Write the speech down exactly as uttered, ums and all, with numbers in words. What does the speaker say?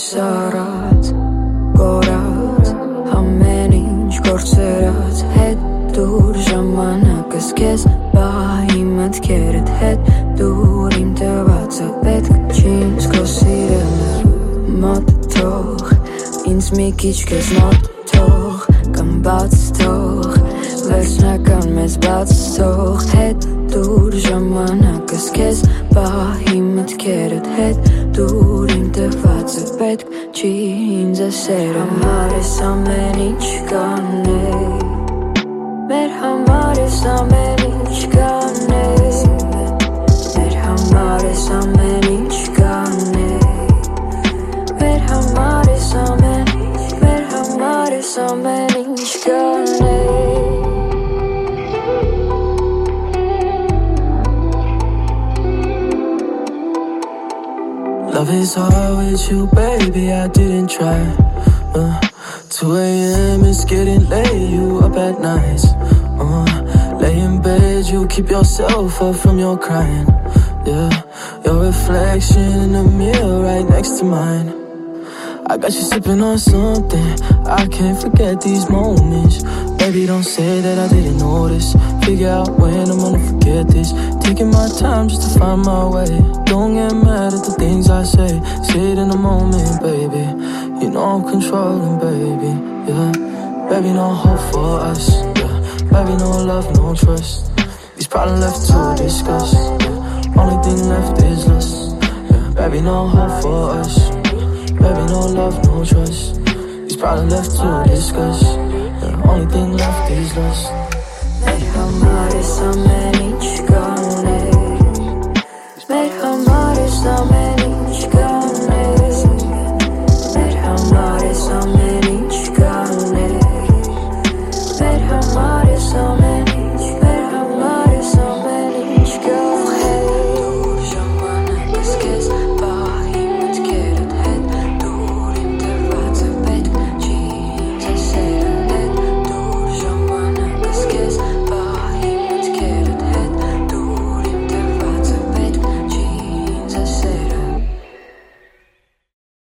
արած կորած ամեն ինչ գործերած հետ դուր ժամանակս քեզ բահի մտքերդ հետ դուր իմ տվածը պետք չի ինձ քո սիրելը մոտ թող ինձ մի քիչ քեզ մոտ թող կամ բաց թող վերջնական մեզ բաց թող հետ դուր ժամանակս քեզ բահի մտքերդ հետ դուր իմ տվածը պետք չի ինձ ասել համար ես ամեն ինչ կանեի մեր համար ես ամեն ինչ կանեի մեր համար ես ամեն ինչ կանեի մեր համար ես ամեն մեր համար ես ամեն ինչ կանեի Love is hard with you, baby, I didn't try uh, two a.m. it's getting late, you up at night uh, lay in bed, you keep yourself up from your crying yeah, your reflection in the mirror right next to mine I got you sipping on something, I can't forget these moments Baby, don't say that I didn't notice Figure out when I'm gonna forget this Taking my time just to find my way Don't get mad at the things I say Sit in the moment, baby You know I'm controlling, baby, yeah Baby, no hope for us, yeah Baby, no love, no trust These problems left to discuss, yeah Only thing left is lust, yeah Baby, no hope for us Baby, no love, no trust These problems left to discuss The only thing left is lust Մեր համար ես ամեն